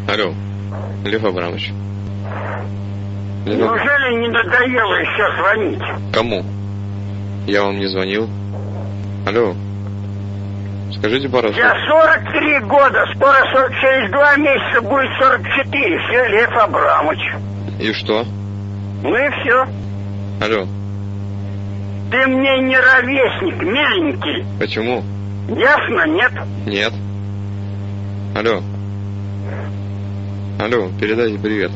Алло, Лев Абрамович. Неужели не надоело еще звонить? Кому? Я вам не звонил. Алло. Скажите, пожалуйста. Я 43 года, скоро 46, 2 месяца будет 44. Все, Лев Абрамович. И что? Ну и все. Алло. Ты мне не ровесник, миленький. Почему? Ясно, нет? Нет. Алло. Алло, передайте привет.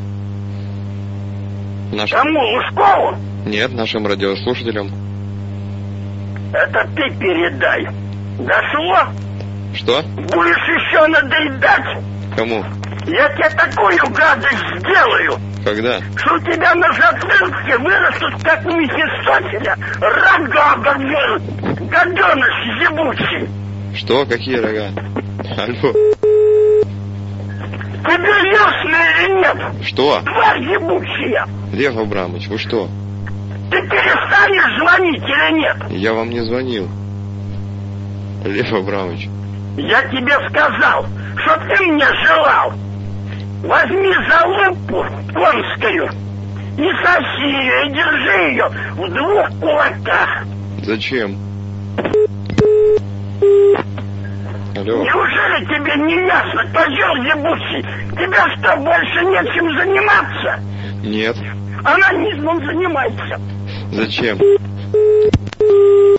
Кому? Лужкову? Нет, нашим радиослушателям. Это ты передай. Дошло? Что? Будешь еще надоедать? Кому? Я тебе такую гадость сделаю. Когда? Что у тебя на затылке вырастут, как у Мефистофеля, рога, гаденыш зебучий. Что? Какие рога? Алло. Тебе ясно или нет? Что? Тварь зебучая. Лев Абрамович, вы что? Ты перестанешь звонить или нет? Я вам не звонил. Лев Абрамович. Я тебе сказал, что ты мне желал. Возьми за лупу конскую и соси ее, и держи ее в 2 кулаках. Зачем? Алло. Неужели тебе не ясно, козел зебучий? Тебя что, больше нечем заниматься? Нет. Анонизмом занимайся. Зачем?